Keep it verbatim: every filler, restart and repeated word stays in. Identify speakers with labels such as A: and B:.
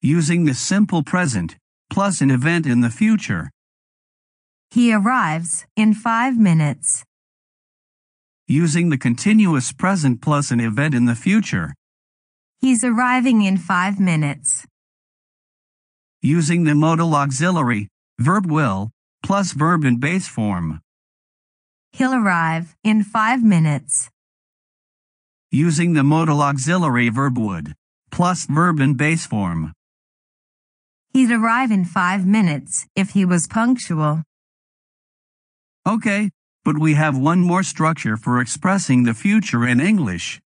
A: Using the simple present, plus an event in the future.
B: He arrives in five minutes.
A: Using the continuous present plus an event in the future.
B: He's arriving in five minutes.
A: Using the modal auxiliary, verb will, plus verb in base form.
B: He'll arrive in five minutes.
A: Using the modal auxiliary verb would, plus verb in base form.
B: He'd arrive in five minutes if he was punctual.
A: Okay, but we have one more structure for expressing the future in English.